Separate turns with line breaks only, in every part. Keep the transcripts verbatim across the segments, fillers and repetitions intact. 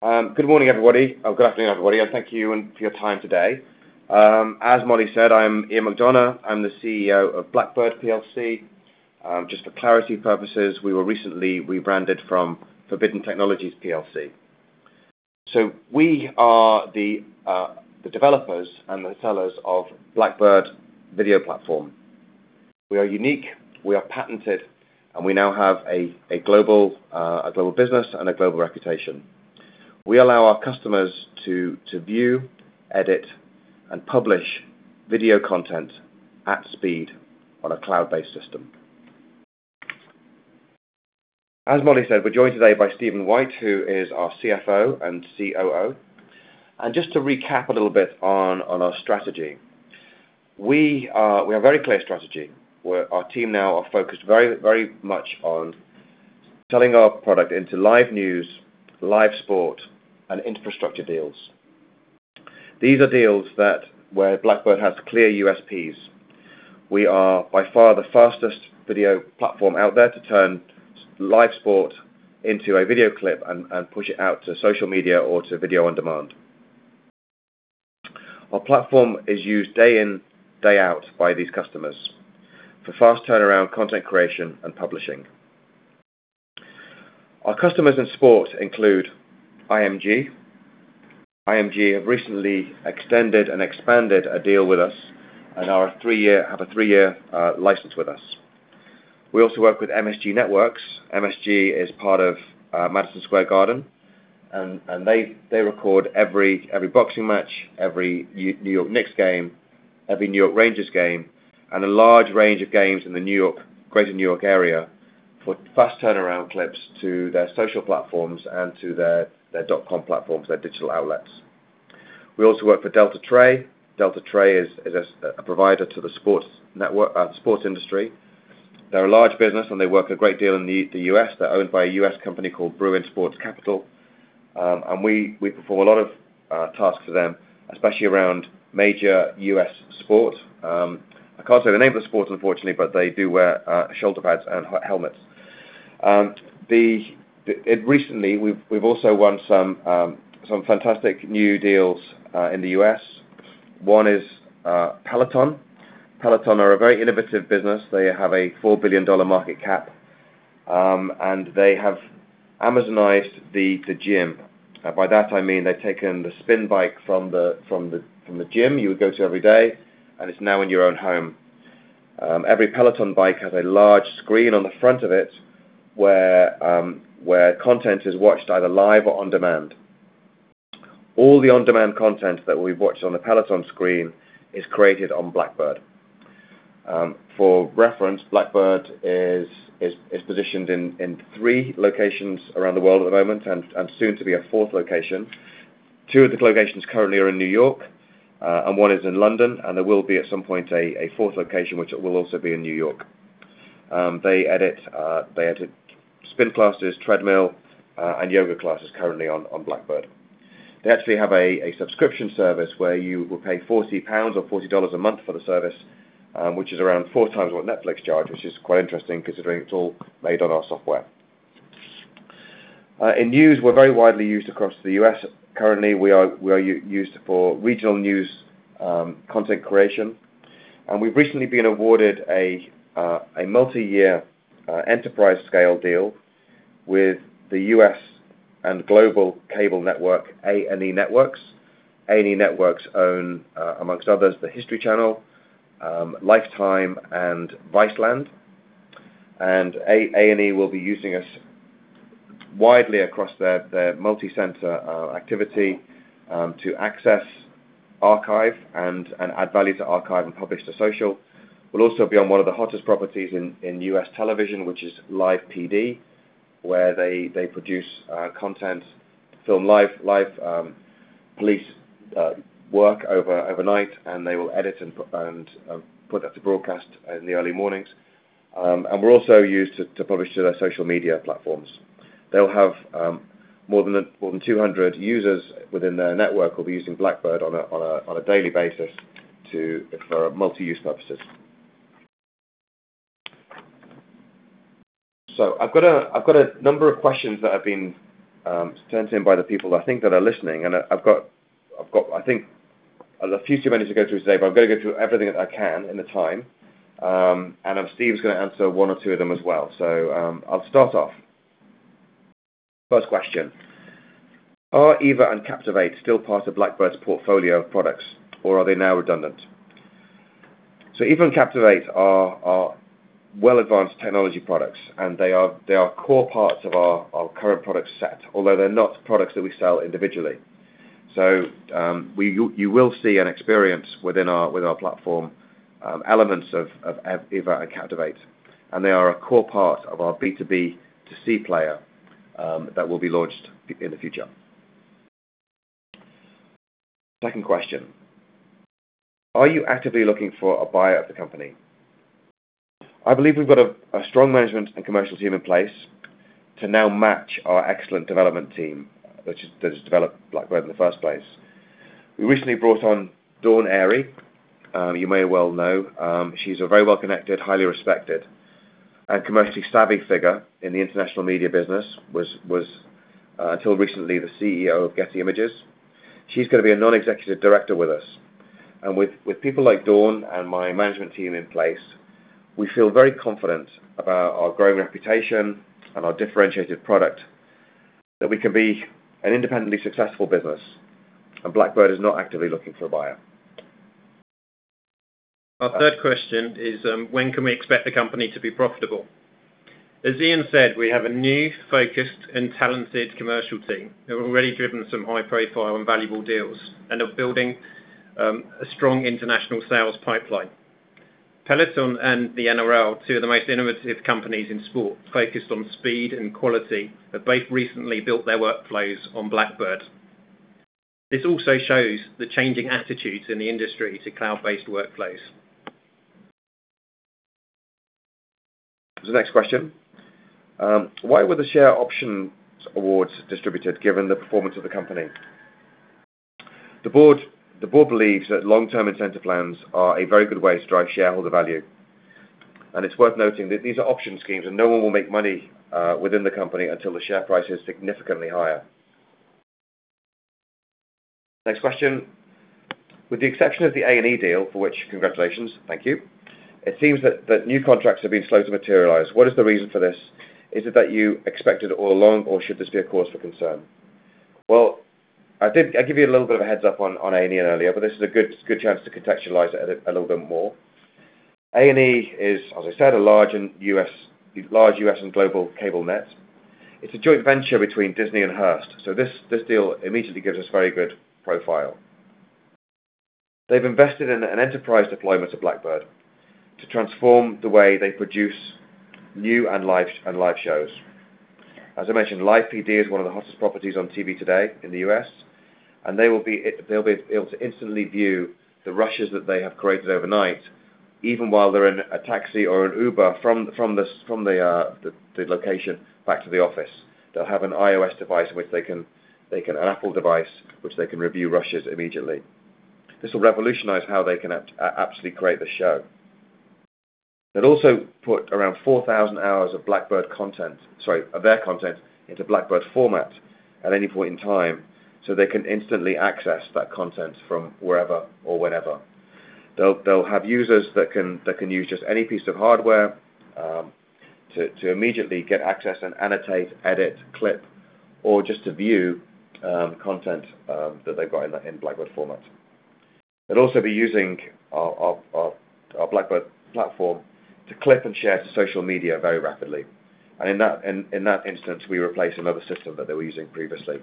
Um, good morning, everybody. Oh, good afternoon, everybody, and thank you and for your time today. Um, as Molly said, I'm Ian McDonough. I'm the C E O of Blackbird P L C. Um, just for clarity purposes, we were recently rebranded from Forbidden Technologies P L C. So we are the, uh, the developers and the sellers of Blackbird video platform. We are unique, we are patented, and we now have a, a, global, uh, a global business and a global reputation. We allow our customers to, to view, edit, and publish video content at speed on a cloud-based system. As Molly said, we're joined today by Stephen White, who is our C F O and C O O. And just to recap a little bit on, on our strategy, we, are, we have a very clear strategy. Where our team now are focused very, very much on selling our product into live news, live sport, and infrastructure deals. These are deals that where Blackbird has clear U S Ps. We are by far the fastest video platform out there to turn live sport into a video clip and, and push it out to social media or to video on demand. Our platform is used day in, day out by these customers for fast turnaround content creation and publishing. Our customers in sport include I M G. I M G have recently extended and expanded a deal with us and are a three-year, have a three-year uh, license with us. We also work with M S G Networks. M S G is part of uh, Madison Square Garden, and, and they, they record every, every boxing match, every New York Knicks game, every New York Rangers game, and a large range of games in the New York, greater New York area for fast turnaround clips to their social platforms and to their, their .com platforms, their digital outlets. We also work for Delta Tray. Delta Tray is, is a, a provider to the sports network, uh, sports industry. They're a large business and they work a great deal in the, the U S. They're owned by a U S company called Bruin Sports Capital. Um, and we, we perform a lot of uh, tasks for them, especially around major U S sport. Um, I can't say the name of the sport, unfortunately, but they do wear uh, shoulder pads and helmets. Um, the, the it recently, we've we've also won some um, some fantastic new deals uh, in the U S. One is uh, Peloton. Peloton are a very innovative business. They have a four billion dollar market cap, um, and they have Amazonized the the gym. Uh, by that I mean they've taken the spin bike from the from the from the gym you would go to every day, and it's now in your own home. Um, every Peloton bike has a large screen on the front of it where, um, where content is watched either live or on demand. All the on-demand content that we've watched on the Peloton screen is created on Blackbird. Um, for reference, Blackbird is, is, is positioned in, in three locations around the world at the moment and, and soon to be a fourth location. Two of the locations currently are in New York, Uh, and one is in London, and there will be at some point a, a fourth location, which will also be in New York. Um, they edit uh, they edit spin classes, treadmill, uh, and yoga classes currently on, on Blackbird. They actually have a, a subscription service where you will pay forty pounds or forty dollars a month for the service, um, which is around four times what Netflix charge, which is quite interesting considering it's all made on our software. Uh, in news, we're very widely used across the U S. Currently, we are we are used for regional news um, content creation, and we've recently been awarded a uh, a multi-year uh, enterprise-scale deal with the U S and global cable network A and E Networks. A and E Networks own, uh, amongst others, the History Channel, um, Lifetime, and Viceland. And A and E will be using us widely across their, their multi-center uh, activity um, to access archive and, and add value to archive and publish to social. We'll also be on one of the hottest properties in, in U S television, which is Live P D, where they, they produce uh, content, film live, live um, police uh, work over overnight, and they will edit and, and uh, put that to broadcast in the early mornings. Um, and we're also used to, to publish to their social media platforms. They'll have um, more than more than two hundred users within their network will be using Blackbird on a on a on a daily basis to for multi-use purposes. So I've got a I've got a number of questions that have been um, sent in by the people I think that are listening, and I've got, I've got, I think, a few too many to go through today, but I'm going to go through everything that I can in the time, um, and um, Steve's going to answer one or two of them as well. So um, I'll start off. First question. Are Eva and Captivate still part of Blackbird's portfolio of products, or are they now redundant? So Eva and Captivate are, are well-advanced technology products, and they are they are core parts of our, our current product set, although they're not products that we sell individually. So um, we you, you will see and experience within our within our platform um, elements of, of Eva and Captivate, and they are a core part of our B two B to C player um, that will be launched in the future. Second question. Are you actively looking for a buyer of the company? I believe we've got a, a strong management and commercial team in place to now match our excellent development team, which is, that has developed Blackbird in the first place. We recently brought on Dawn Airy. Um, you may well know. Um, she's a very well-connected, highly respected, and commercially savvy figure in the international media business, was, was uh, until recently the C E O of Getty Images. She's going to be a non-executive director with us. And with, with people like Dawn and my management team in place, we feel very confident about our growing reputation and our differentiated product, that we can be an independently successful business, and Blackbird is not actively looking for a buyer.
Our third question is, um, when can we expect the company to be profitable? As Ian said, we have a new, focused and talented commercial team who have already driven some high-profile and valuable deals and are building um, a strong international sales pipeline. Peloton and the N R L, two of the most innovative companies in sport, focused on speed and quality, have both recently built their workflows on Blackbird. This also shows the changing attitudes in the industry to cloud-based workflows.
So the next question. Um, why were the share options awards distributed given the performance of the company? The board, the board believes that long-term incentive plans are a very good way to drive shareholder value. And it's worth noting that these are option schemes and no one will make money uh, within the company until the share price is significantly higher. Next question. With the exception of the A and E deal, for which congratulations, thank you, it seems that, that new contracts have been slow to materialize. What is the reason for this? Is it that you expected it all along, or should this be a cause for concern? Well, I did I give you a little bit of a heads up on, on A and E earlier, but this is a good good chance to contextualize it a, a little bit more. A and E is, as I said, a large and U S large U S and global cable net. It's a joint venture between Disney and Hearst, so this this deal immediately gives us very good profile. They've invested in an enterprise deployment of Blackbird to transform the way they produce new and live and live shows. As I mentioned, Live P D is one of the hottest properties on T V today in the U S, and they will be they'll be able to instantly view the rushes that they have created overnight, even while they're in a taxi or an Uber from from the from the, uh, the the location back to the office. They'll have an iOS device in which they can they can an Apple device which they can review rushes immediately. This will revolutionize how they can ap- actually create the show. They'll also put around four thousand hours of Blackbird content, sorry, of their content into Blackbird format at any point in time, so they can instantly access that content from wherever or whenever. They'll they'll have users that can that can use just any piece of hardware um, to to immediately get access and annotate, edit, clip, or just to view um, content um, that they've got in, in Blackbird format. They'll also be using our our, our, our Blackbird platform to clip and share to social media very rapidly. And in that, in, in that instance, we replace another system that they were using previously.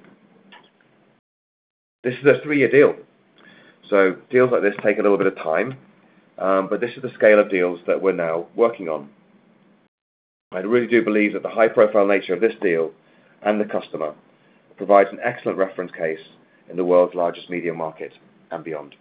This is a three-year deal. So deals like this take a little bit of time, um, but this is the scale of deals that we're now working on. I really do believe that the high-profile nature of this deal and the customer provides an excellent reference case in the world's largest media market and beyond.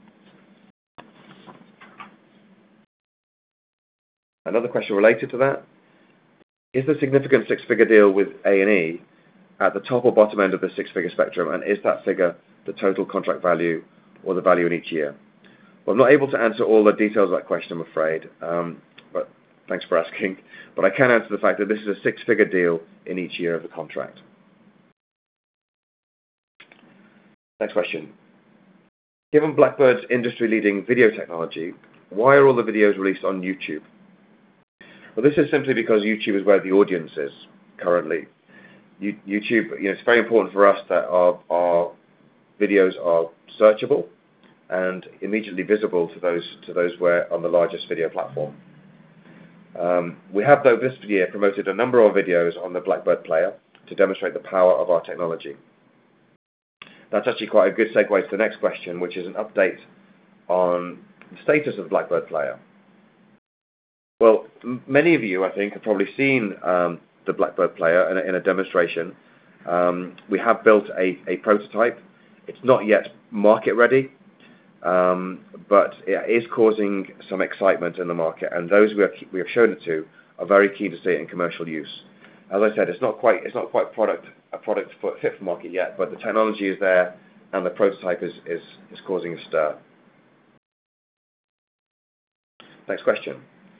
Another question related to that. Is the significant six-figure deal with A and E at the top or bottom end of the six-figure spectrum, and is that figure the total contract value or the value in each year? Well, I'm not able to answer all the details of that question, I'm afraid, um, but thanks for asking. But I can answer the fact that this is a six-figure deal in each year of the contract. Next question. Given Blackbird's industry-leading video technology, why are all the videos released on YouTube? Well, this is simply because YouTube is where the audience is currently. You, YouTube, you know, it's very important for us that our, our videos are searchable and immediately visible to those to those where on the largest video platform. Um, we have, though, this year promoted a number of videos on the Blackbird Player to demonstrate the power of our technology. That's actually quite a good segue to the next question, which is an update on the status of the Blackbird Player. Well, m many of you, I think, have probably seen um, the Blackbird Player in a, in a demonstration. Um, we have built a, a prototype. It's not yet market ready, um, but it is causing some excitement in the market, and those we, are, we have shown it to are very keen to see it in commercial use. As I said, it's not quite it's not quite product a product for, fit for market yet, but the technology is there, and the prototype is is, is causing a stir. Next question.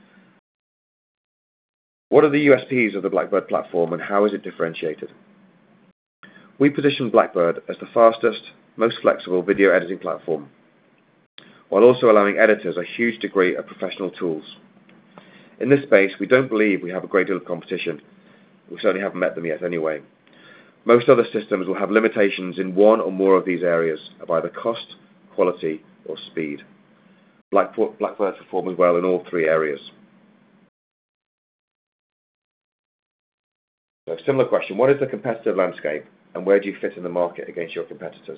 What are the U S Ps of the Blackbird platform, and how is it differentiated? We position Blackbird as the fastest, most flexible video editing platform, while also allowing editors a huge degree of professional tools. In this space, we don't believe we have a great deal of competition. We certainly haven't met them yet anyway. Most other systems will have limitations in one or more of these areas of either cost, quality, or speed. Blackbird performs well in all three areas. So, a similar question. What is the competitive landscape, and where do you fit in the market against your competitors?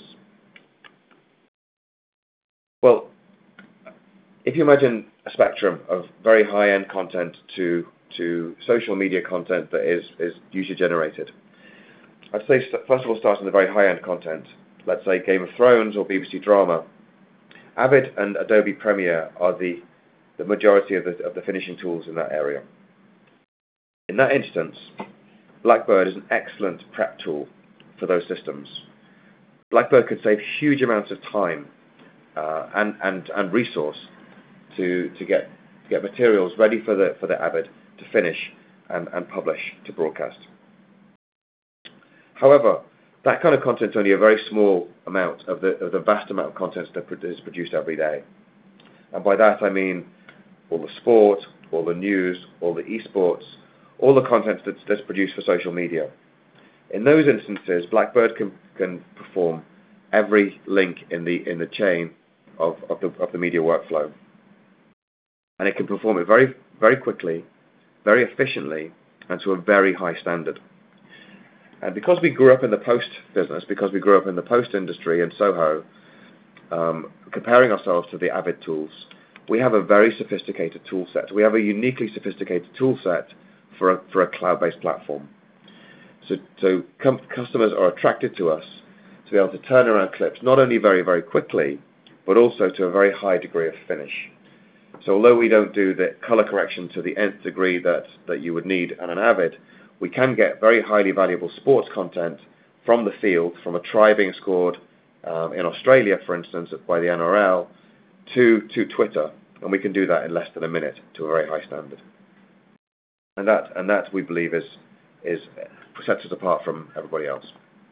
Well, if you imagine a spectrum of very high-end content to, to social media content that is, is user-generated, I'd say, first of all, starting with the very high-end content, let's say Game of Thrones or B B C Drama. Avid and Adobe Premiere are the, the majority of the, of the finishing tools in that area. In that instance, Blackbird is an excellent prep tool for those systems. Blackbird could save huge amounts of time uh, and, and, and resource to, to get, get materials ready for the, for the Avid to finish and, and publish to broadcast. However, that kind of content is only a very small amount of the, of the vast amount of content that is produced every day. And by that I mean all the sport, all the news, all the esports, all the content that's, that's produced for social media. In those instances, Blackbird can, can perform every link in the, in the chain of, of, the, of the media workflow. And it can perform it very, very quickly, very efficiently, and to a very high standard. And because we grew up in the post business, because we grew up in the post industry in Soho, um, comparing ourselves to the Avid tools, we have a very sophisticated tool set. We have a uniquely sophisticated tool set for a, for a cloud-based platform. So, so com customers are attracted to us to be able to turn around clips not only very, very quickly, but also to a very high degree of finish. So although we don't do the color correction to the nth degree that, that you would need on an Avid, we can get very highly valuable sports content from the field, from a try being scored um, in Australia, for instance, by the N R L, to, to Twitter, and we can do that in less than a minute to a very high standard. And that, and that we believe is, is sets us apart from everybody else.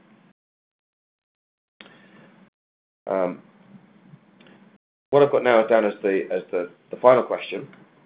Um, what I've got now down as the as the, the final question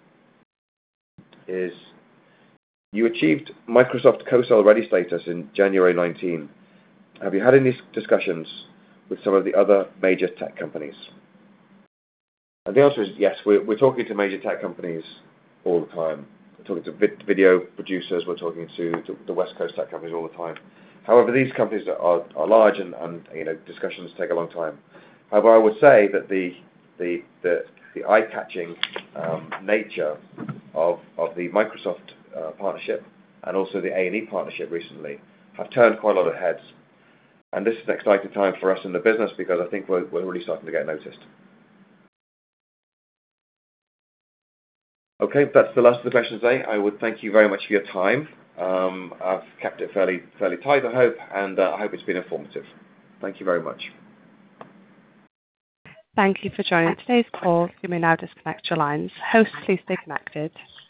is: you achieved Microsoft Co-sell ready status in January nineteen. Have you had any discussions with some of the other major tech companies? And the answer is yes. We're, we're talking to major tech companies all the time. We're talking to vid video producers. We're talking to, to the West Coast tech companies all the time. However, these companies are, are large, and, and you know discussions take a long time. However, I would say that the the the, the eye-catching um, nature of of the Microsoft uh, partnership and also the A and E partnership recently have turned quite a lot of heads. And this is an exciting time for us in the business because I think we're, we're really starting to get noticed. Okay, that's the last of the questions today. I would thank you very much for your time. Um, I've kept it fairly fairly tight, I hope, and uh, I hope it's been informative. Thank you very much.
Thank you for joining today's call. You may now disconnect your lines. Hosts, please stay connected.